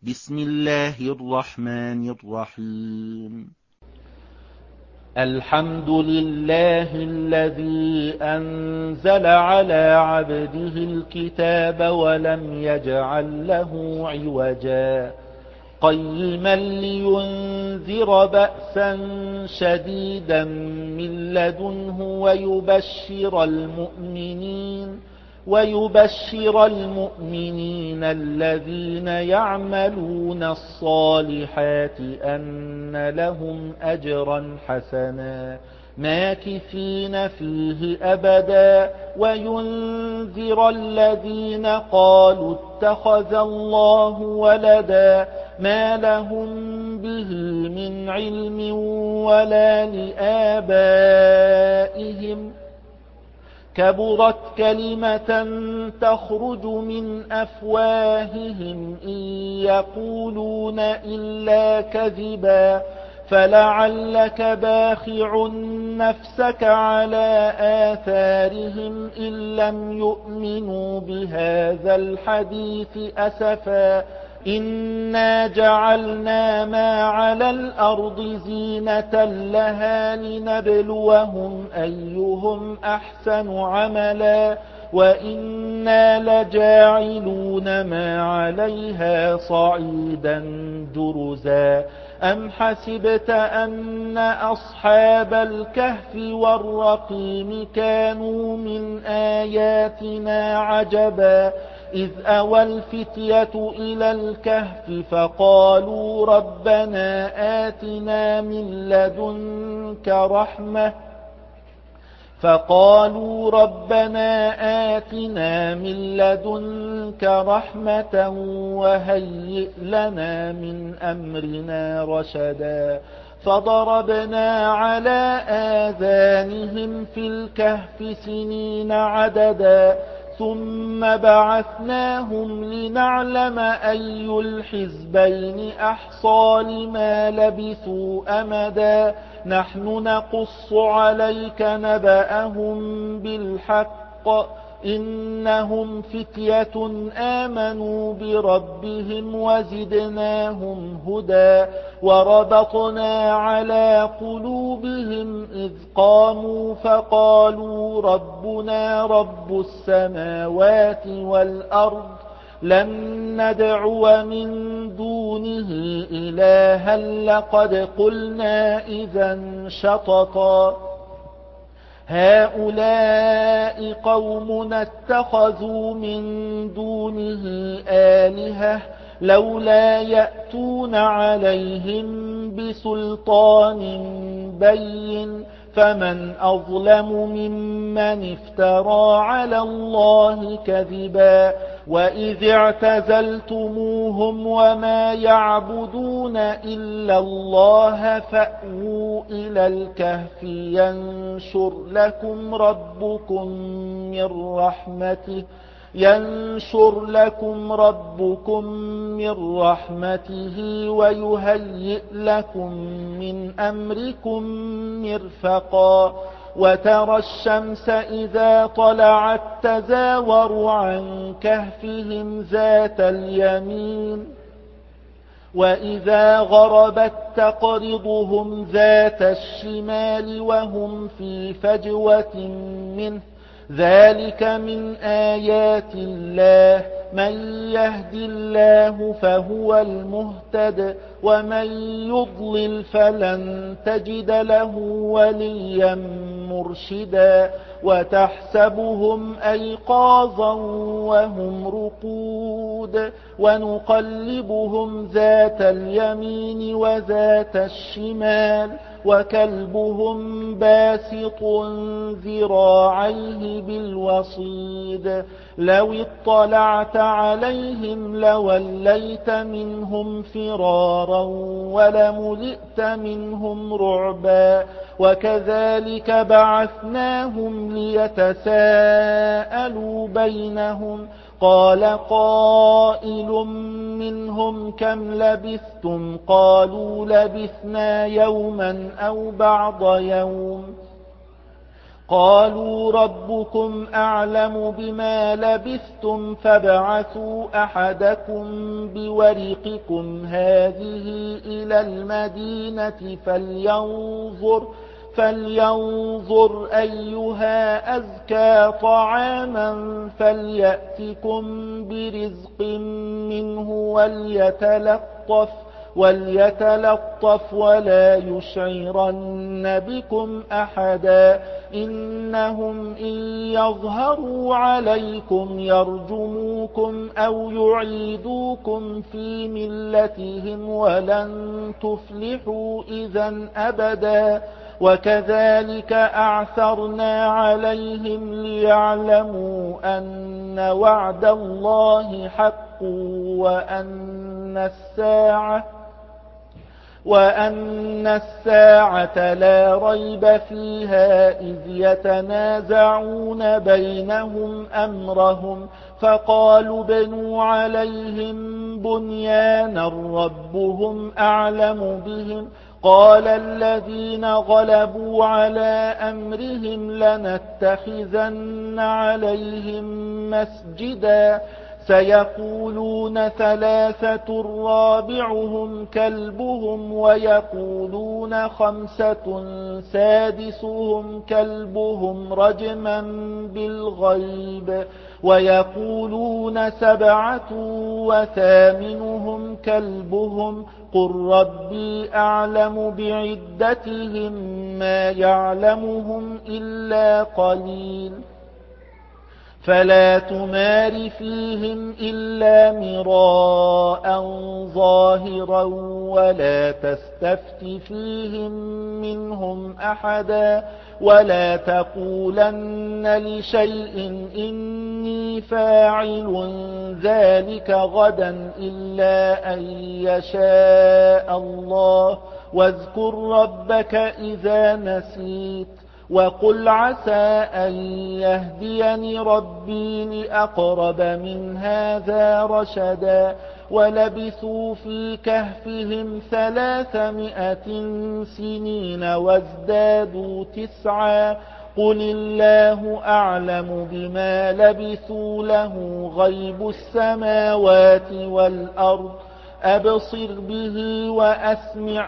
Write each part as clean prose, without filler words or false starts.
بسم الله الرحمن الرحيم. الحمد لله الذي أنزل على عبده الكتاب ولم يجعل له عوجا قيما لينذر بأسا شديدا من لدنه ويبشر المؤمنين الذين يعملون الصالحات أن لهم أجرا حسنا ماكثين فيه أبدا وينذر الذين قالوا اتخذ الله ولدا ما لهم به من علم ولا لآبائهم كبرت كلمة تخرج من أفواههم إن يقولون إلا كذبا فلعلك باخع نفسك على آثارهم إن لم يؤمنوا بهذا الحديث أسفا إنا جعلنا ما على الأرض زينة لها لنبلوهم أيهم أحسن عملا وإنا لجاعلون ما عليها صعيدا جرزا أم حسبت أن أصحاب الكهف والرقيم كانوا من آياتنا عجبا إذ أوى الفتية إلى الكهف فقالوا ربنا آتنا من لدنك رحمة وهيئ لنا من أمرنا رشدا فضربنا على آذانهم في الكهف سنين عددا ثم بعثناهم لنعلم أي الحزبين أحصى لما لبثوا أمدا نحن نقص عليك نبأهم بالحق إنهم فتية آمنوا بربهم وزدناهم هدى وربطنا على قلوبهم إذ قاموا فقالوا ربنا رب السماوات والأرض لن ندعو من دونه إلها لقد قلنا إذا شططا هؤلاء قومنا اتخذوا من دونه آلهة لولا يأتون عليهم بسلطان بين فمن أظلم ممن افترى على الله كذبا وإذ اعتزلتموهم وما يعبدون إلا الله فأووا إلى الكهف ينشر لكم ربكم من رحمته ويهيئ لكم من أمركم مرفقا وترى الشمس إذا طلعت تزاور عن كهفهم ذات اليمين وإذا غربت تقرضهم ذات الشمال وهم في فجوة منه ذلك من آيات الله من يهد الله فهو المهتد ومن يضلل فلن تجد له وليا مرشدا وتحسبهم أيقاظا وهم رقود ونقلبهم ذات اليمين وذات الشمال وكلبهم باسط ذراعيه بالوصيد لو اطلعت عليهم لوليت منهم فرارا ولملئت منهم رعبا وكذلك بعثناهم ليتساءلوا بينهم قال قائل منهم كم لبثتم قالوا لبثنا يوما أو بعض يوم قالوا ربكم أعلم بما لبثتم فابعثوا أحدكم بورقكم هذه إلى المدينة فلينظر أيها أزكى طعاما فليأتكم برزق منه وليتلطف ولا يشعرن بكم أحدا إنهم إن يظهروا عليكم يرجموكم أو يعيدوكم في ملتهم ولن تفلحوا إذا أبدا وكذلك أعثرنا عليهم ليعلموا أن وعد الله حق وأن الساعة لا ريب فيها إذ يتنازعون بينهم أمرهم فقالوا بنوا عليهم بنيانا ربهم أعلم بهم قال الذين غلبوا على أمرهم لنتخذن عليهم مسجدا سيقولون ثلاثة رابعهم كلبهم ويقولون خمسة سادسهم كلبهم رجما بالغيب ويقولون سبعة وثامنهم كلبهم قل ربي أعلم بعدتهم ما يعلمهم إلا قليل فلا تمار فيهم إلا مراء ظاهرا ولا تستفت فيهم منهم أحدا ولا تقولن لشيء إني فاعل ذلك غدا إلا أن يشاء الله واذكر ربك إذا نسيت وقل عسى أن يهديني ربي لأقرب من هذا رشدا ولبثوا في كهفهم 300 سنين وازدادوا 9 قل الله أعلم بما لبثوا له غيب السماوات والأرض أبصر به وأسمع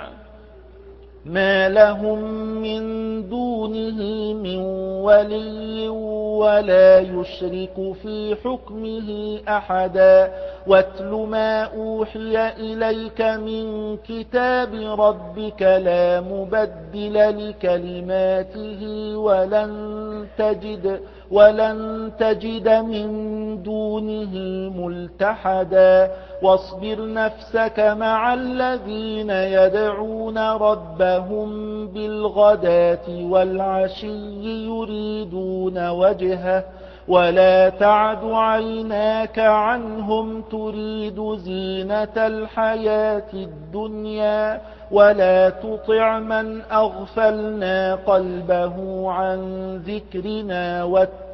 ما لهم من دونه من ولي ولا يشرك في حكمه أحدا واتل ما أوحي إليك من كتاب ربك لا مبدل لكلماته ولن تجد من دونه ملتحدا واصبر نفسك مع الذين يدعون ربهم بالغداة والعشي يريدون وجهه ولا تعد عيناك عنهم تريد زينة الحياة الدنيا ولا تطع من أغفلنا قلبه عن ذكرنا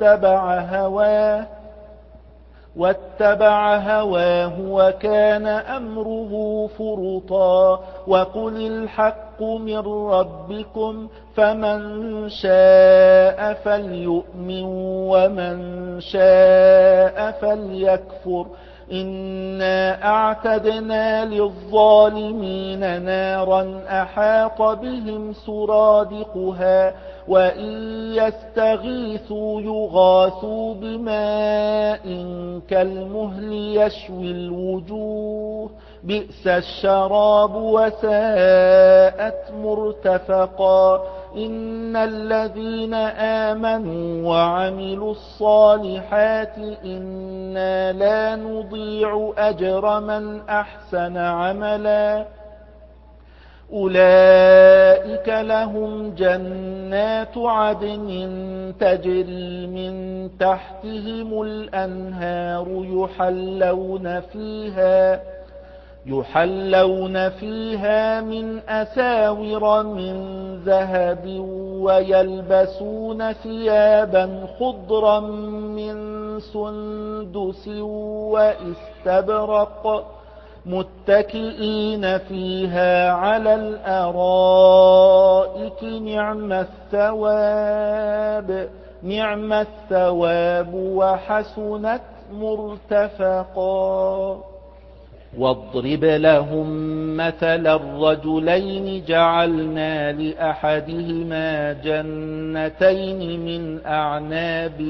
واتبع هواه وكان أمره فرطا وقل الحق من ربكم فمن شاء فليؤمن ومن شاء فليكفر إنا أعتدنا للظالمين نارا أحاط بهم سرادقها وإن يستغيثوا يغاثوا بماء كالمهل يشوي الوجوه بئس الشراب وساءت مرتفقا إن الذين آمنوا وعملوا الصالحات إنا لا نضيع أجر من أحسن عملا أولئك لهم جنات عدن تجري من تحتهم الأنهار يحلون فيها من أساور من ذهب ويلبسون ثيابا خضرا من سندس واستبرق متكئين فيها على الأرائك نعم الثواب وحسنت مرتفقا. واضرب لهم مثل الرجلين جعلنا لأحدهما جنتين من أعناب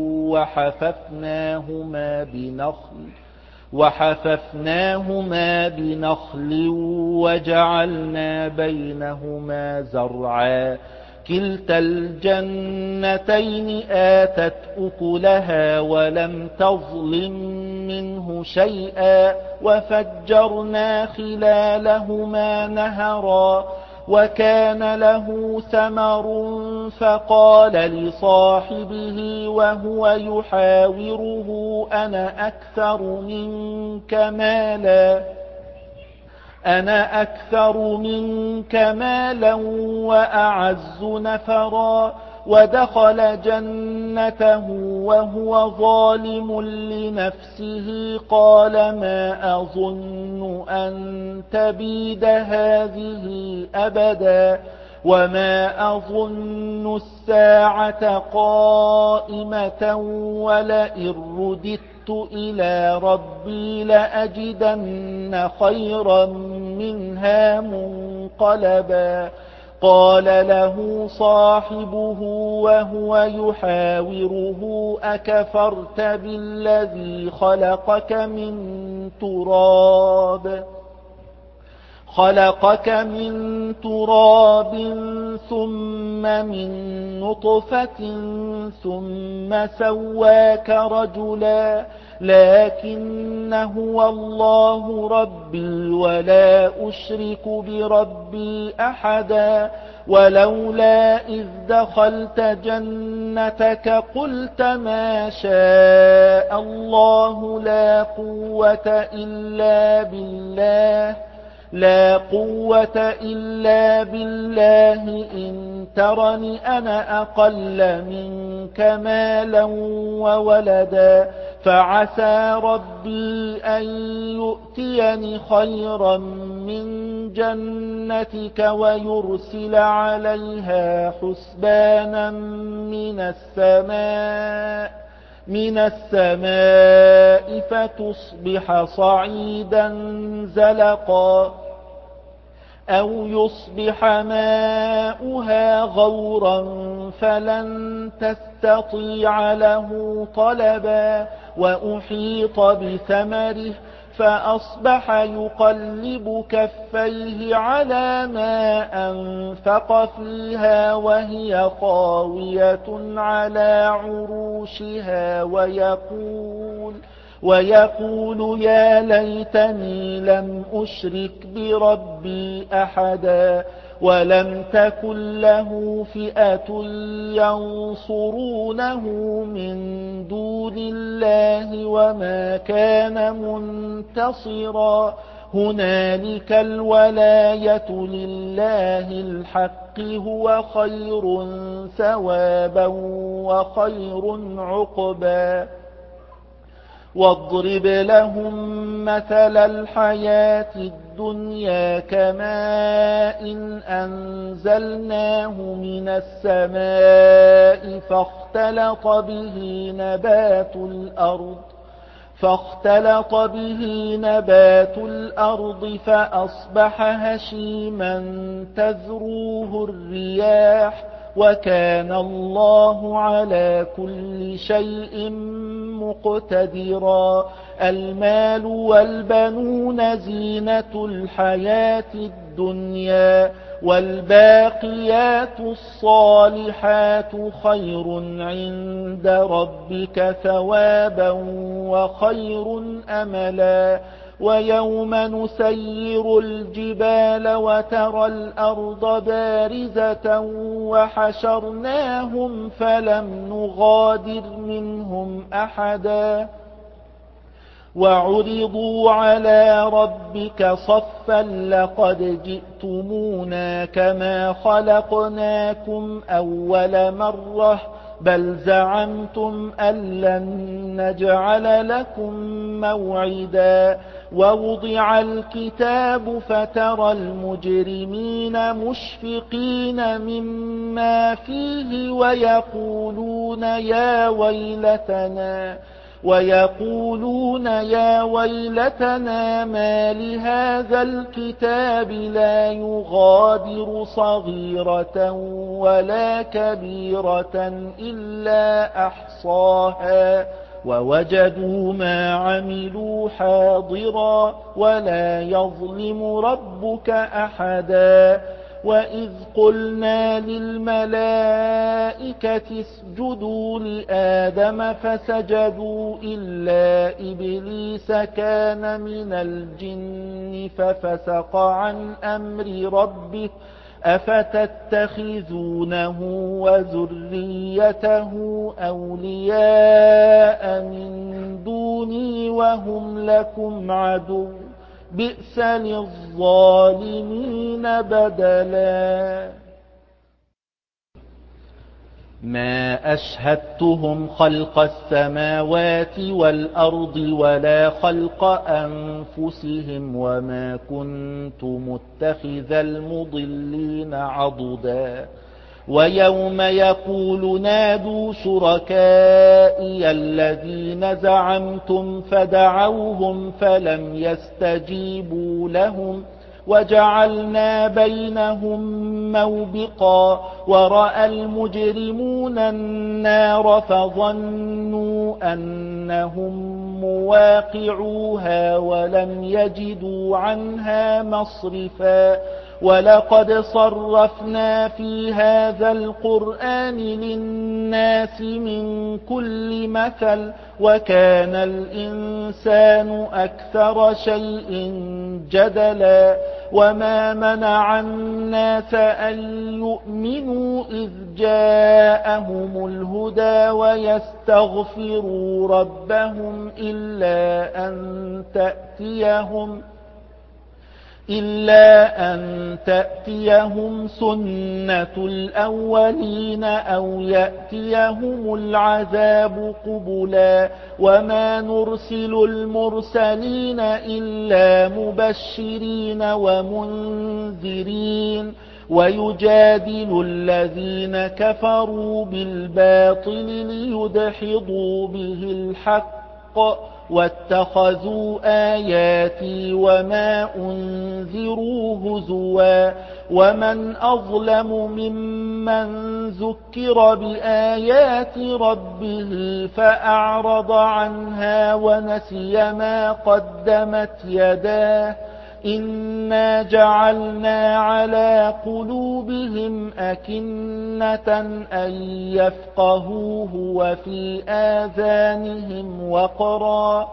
وحففناهما بنخل وجعلنا بينهما زرعا كلتا الجنتين آتت أكلها ولم تظلم منه شيئا وفجرنا خلالهما نهرا وكان له ثمر فقال لصاحبه وهو يحاوره أنا أكثر منك مالا وأعز نفرا ودخل جنته وهو ظالم لنفسه قال ما أظن أن تبيد هذه أبدا وما أظن الساعة قائمة ولئن رددت إلى ربي لأجدن خيرا منها منقلبا. قال له صاحبه وهو يحاوره أكفرت بالذي خلقك من تراب ثم من نطفة ثم سواك رجلا لكن هو الله ربي ولا أشرك بربي أحدا ولولا إذ دخلت جنتك قلت ما شاء الله لا قوة إلا بالله إن ترني أنا أقل منك مالا وولدا فعسى ربي أن يؤتيني خيرا من جنتك ويرسل عليها حسبانا من السماء فتصبح صعيدا زلقا أو يصبح ماؤها غورا فلن تستطيع له طلبا وأحيط بثمره فأصبح يقلب كفيه على ما أنفق فيها وهي خاوية على عروشها ويقول يا ليتني لم أشرك بربي أحدا ولم تكن له فئة ينصرونه من دون الله وما كان منتصرا هنالك الولاية لله الحق هو خير ثوابا وخير عقبا. واضرب لهم مثل الحياة الدنيا كماء أنزلناه من السماء فاختلط به نبات الأرض فأصبح هشيما تذروه الرياح وكان الله على كل شيء مقتدرا. المال والبنون زينة الحياة الدنيا والباقيات الصالحات خير عند ربك ثوابا وخير أملا. ويوم نسير الجبال وترى الأرض بارزة وحشرناهم فلم نغادر منهم أحدا وعرضوا على ربك صفا لقد جئتمونا كما خلقناكم أول مرة بل زعمتم أن لن نجعل لكم موعدا ووضع الكتاب فترى المجرمين مشفقين مما فيه ويقولون يا ويلتنا ما لهذا الكتاب لا يغادر صغيرة ولا كبيرة إلا أحصاها ووجدوا ما عملوا حاضرا ولا يظلم ربك أحدا وإذ قلنا للملائكة اسجدوا لآدم فسجدوا إلا إبليس كان من الجن ففسق عن أمر ربه أفتتخذونه وذريته أولياء من دوني وهم لكم عدو بئس للظالمين بدلا ما أشهدتهم خلق السماوات والأرض ولا خلق أنفسهم وما كنت متخذ المضلين عضدا ويوم يقول نادوا شركائي الذين زعمتم فدعوهم فلم يستجيبوا لهم وجعلنا بينهم موبقا ورأى المجرمون النار فظنوا أنهم مواقعوها ولم يجدوا عنها مصرفا ولقد صرفنا في هذا القرآن للناس من كل مثل وكان الإنسان أكثر شيء جدلا وما منع الناس أن يؤمنوا إذ جاءهم الهدى ويستغفروا ربهم إلا أن تأتيهم سنة الأولين أو يأتيهم العذاب قبلا وما نرسل المرسلين إلا مبشرين ومنذرين ويجادل الذين كفروا بالباطل ليدحضوا به الحق واتخذوا آياتي وما أنذروا هزوا ومن أظلم ممن ذكر بآيات ربه فأعرض عنها ونسي ما قدمت يداه إنا جعلنا على قلوبهم أكنة أن يفقهوه وفي آذانهم وقرا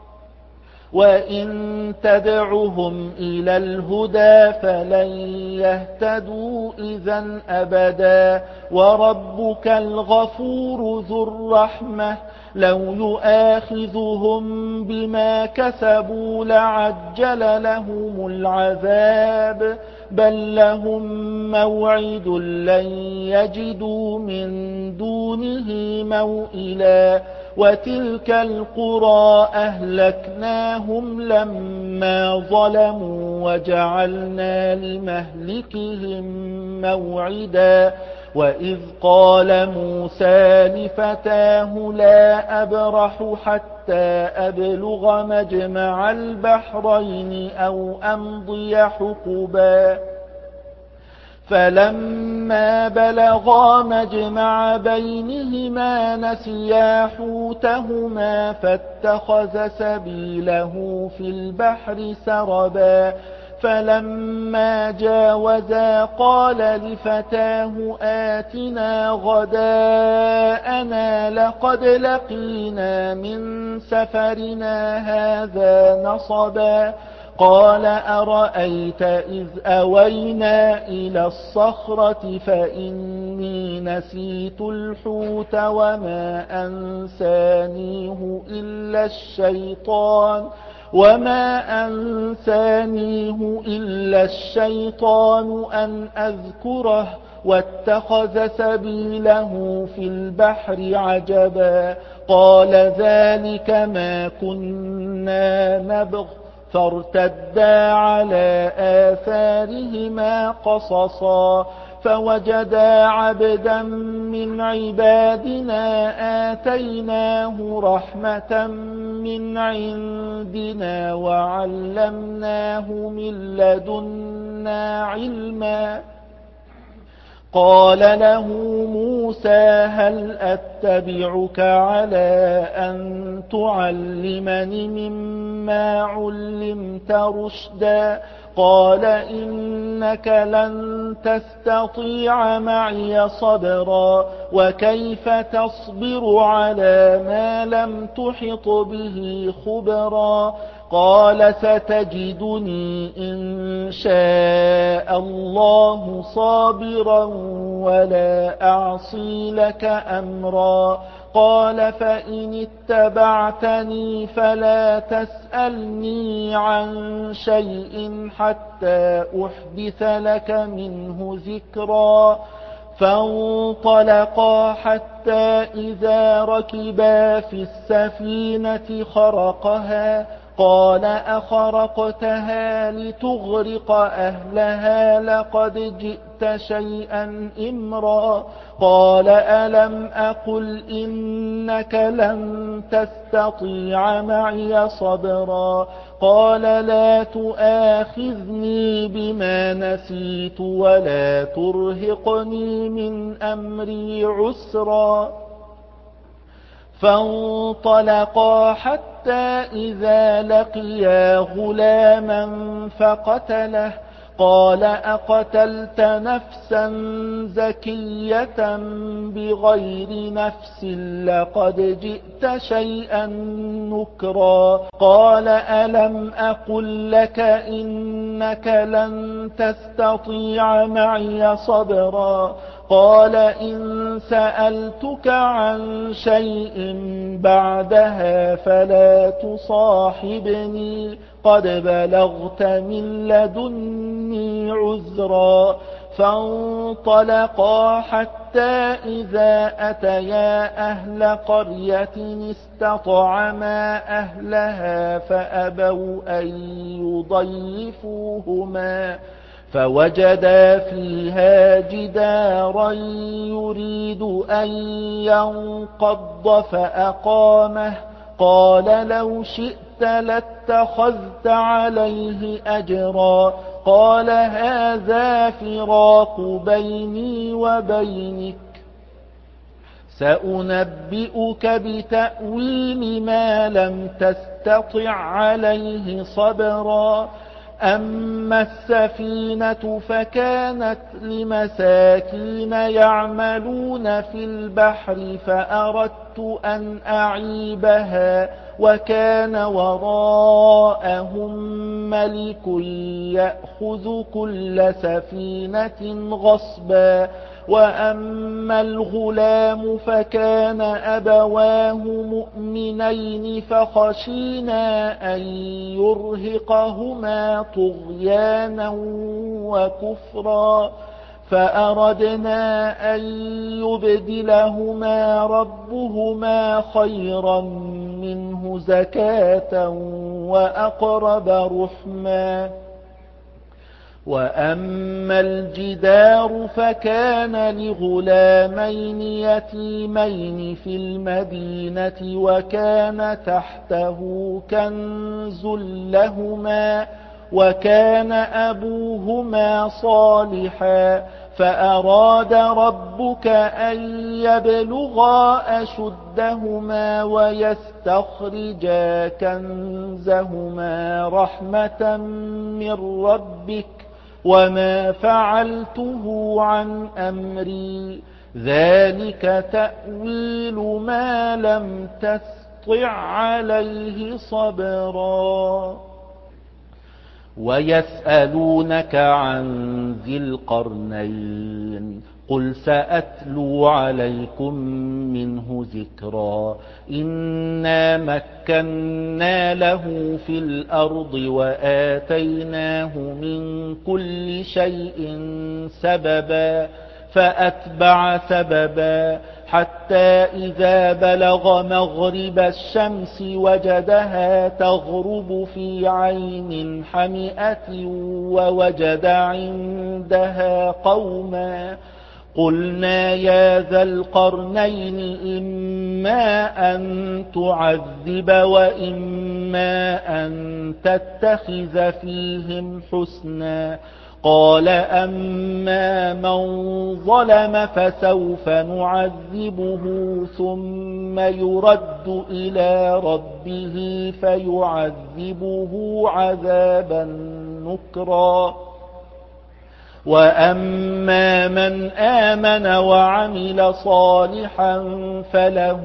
وإن تدعهم إلى الهدى فلن يهتدوا إذا أبدا وربك الغفور ذو الرحمة لو يؤاخذهم بما كسبوا لعجل لهم العذاب بل لهم موعد لن يجدوا من دونه موئلا وتلك القرى أهلكناهم لما ظلموا وجعلنا لمهلكهم موعدا وإذ قال موسى لفتاه لا أبرح حتى أبلغ مجمع البحرين أو أمضي حقبا فلما بلغا مجمع بينهما نسيا حوتهما فاتخذ سبيله في البحر سربا فلما جاوزا قال لفتاه آتنا غداءنا لقد لقينا من سفرنا هذا نصبا قال أرأيت إذ أوينا إلى الصخرة فإني نسيت الحوت وما أنسانيه إلا الشيطان أن أذكره واتخذ سبيله في البحر عجبا قال ذلك ما كنا نبغ فارتدا على آثارهما قصصا فوجدا عبدا من عبادنا آتيناه رحمة من عندنا وعلمناه من لدنا علما قال له موسى هل أتبعك على أن تعلمني مما علمت رشدا قال إنك لن تستطيع معي صبرا وكيف تصبر على ما لم تحط به خبرا قال ستجدني إن شاء الله صابرا ولا أعصي لك أمرا قال فإن اتبعتني فلا تسألني عن شيء حتى أحدث لك منه ذكرا فانطلقا حتى إذا ركبا في السفينة خرقها قال أخرقتها لتغرق أهلها لقد جئت شيئا إمرا قال ألم أقل إنك لن تستطيع معي صبرا قال لا تؤاخذني بما نسيت ولا ترهقني من أمري عسرا فانطلقا حتى إذا لقيا غلاما فقتله قال أقتلت نفسا زكية بغير نفس لقد جئت شيئا نكرا قال ألم أقل لك إنك لن تستطيع معي صبرا قال إن سألتك عن شيء بعدها فلا تصاحبني قد بلغت من لدني عذرا فانطلقا حتى إذا أتيا أهل قرية استطعما أهلها فأبوا أن يضيفوهما فوجدا فيها جدارا يريد أن ينقض فأقامه قال لو شئت لاتخذت عليه أجرا قال هذا فراق بيني وبينك سأنبئك بتأويل ما لم تستطع عليه صبرا أما السفينة فكانت لمساكين يعملون في البحر فأردت أن أعيبها وكان وراءهم ملك يأخذ كل سفينة غصبا وأما الغلام فكان أبواه مؤمنين فخشينا أن يرهقهما طغيانا وكفرا فأردنا أن يبدلهما ربهما خيرا منه زكاة وأقرب رحما وأما الجدار فكان لغلامين يتيمين في المدينة وكان تحته كنز لهما وكان أبوهما صالحا فأراد ربك أن يبلغا أشدهما ويستخرجا كنزهما رحمة من ربك وما فعلته عن أمري ذلك تأويل ما لم تستطع عليه صبرا ويسألونك عن ذي القرنين قل سأتلو عليكم منه ذكرا إنا مكنا له في الأرض وآتيناه من كل شيء سببا فأتبع سببا حتى إذا بلغ مغرب الشمس وجدها تغرب في عين حمئة ووجد عندها قوما قلنا يا ذا القرنين إما أن تعذب وإما أن تتخذ فيهم حسنا قال أما من ظلم فسوف نعذبه ثم يرد إلى ربه فيعذبه عذابا نكرا وأما من آمن وعمل صالحا فله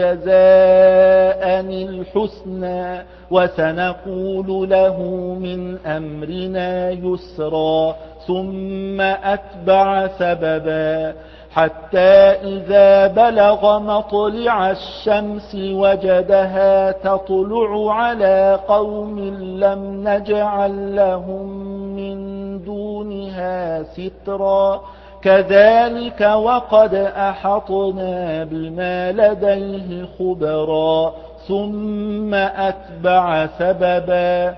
جزاء الحسنى وسنقول له من أمرنا يسرا ثم أتبع سببا حتى إذا بلغ مطلع الشمس وجدها تطلع على قوم لم نجعل لهم من دونها سترا كذلك وقد أحطنا بما لديه خبرا ثم أتبع سببا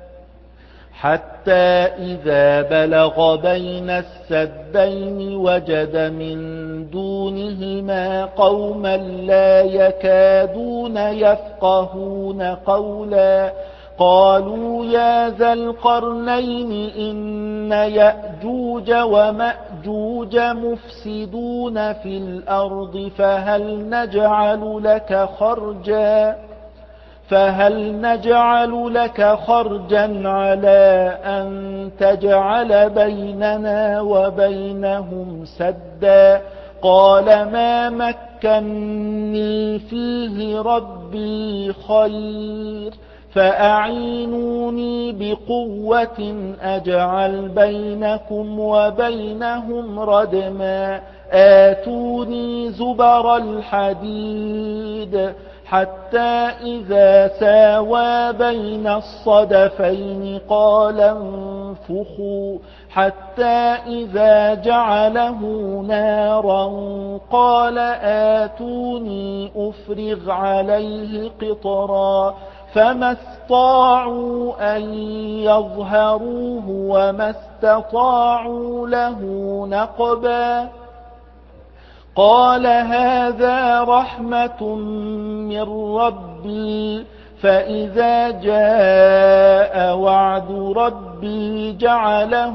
حتى إذا بلغ بين السدين وجد من دونهما قوما لا يكادون يفقهون قولا قالوا يا ذا القرنين إن يأجوج ومأجوج مفسدون في الأرض فهل نجعل لك خرجا على أن تجعل بيننا وبينهم سدا قال ما مكني فيه ربي خير فأعينوني بقوة أجعل بينكم وبينهم ردما آتوني زبر الحديد حتى إذا ساوى بين الصدفين قال انفخوا حتى إذا جعله نارا قال آتوني أفرغ عليه قطرا فما استطاعوا أن يظهروه وما استطاعوا له نقبا قال هذا رحمة من ربي فإذا جاء وعد ربي جعله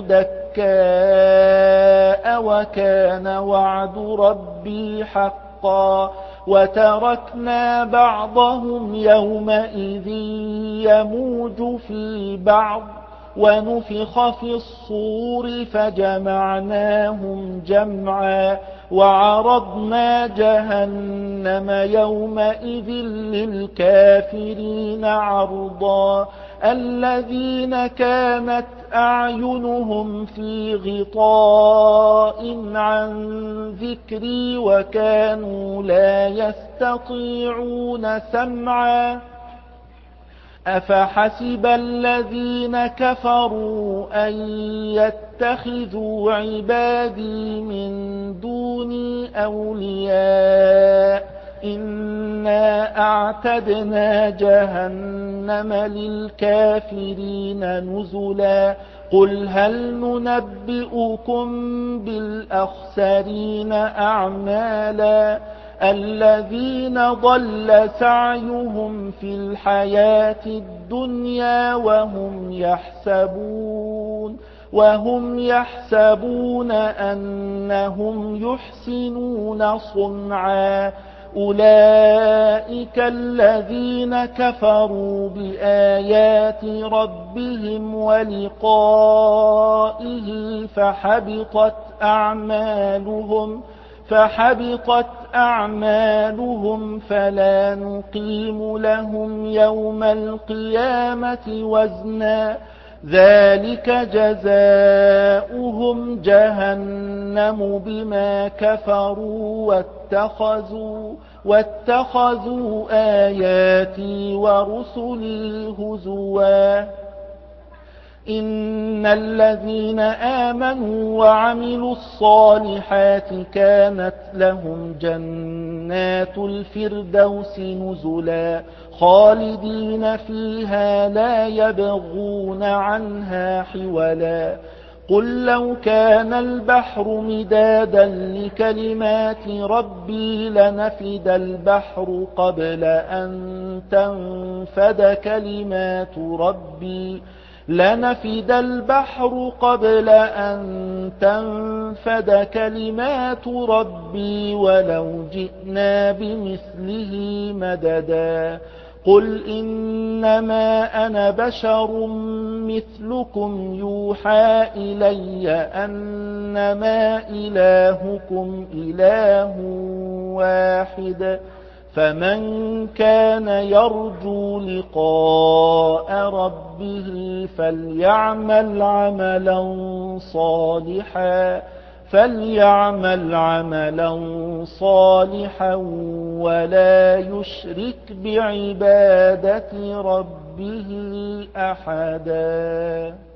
دكاء وكان وعد ربي حقا وتركنا بعضهم يومئذ يموج في بعض ونفخ في الصور فجمعناهم جمعا وعرضنا جهنم يومئذ للكافرين عرضا الذين كانت أعينهم في غطاء عن ذكري وكانوا لا يستطيعون سمعا أفحسب الذين كفروا أن يتخذوا عبادي من دوني أولياء إنا أعتدنا جهنم للكافرين نزلا قل هل ننبئكم بالأخسرين أعمالا الذين ضل سعيهم في الحياة الدنيا وهم يحسبون أنهم يحسنون صنعا أولئك الذين كفروا بآيات ربهم ولقائه فحبطت أعمالهم فلا نقيم لهم يوم القيامة وزنا ذلك جزاؤهم جهنم بما كفروا واتخذوا آياتي ورسلي هزوا إن الذين آمنوا وعملوا الصالحات كانت لهم جنات الفردوس نزلا خالدين فيها لا يبغون عنها حولا قل لو كان البحر مدادا لكلمات ربي لنفد البحر قبل أن تنفد كلمات ربي ولو جئنا بمثله مددا قل إنما أنا بشر مثلكم يوحى إلي أنما إلهكم إله واحد فمن كان يرجو لقاء ربه فليعمل عملا صالحا ولا يشرك بعبادة ربه أحدا.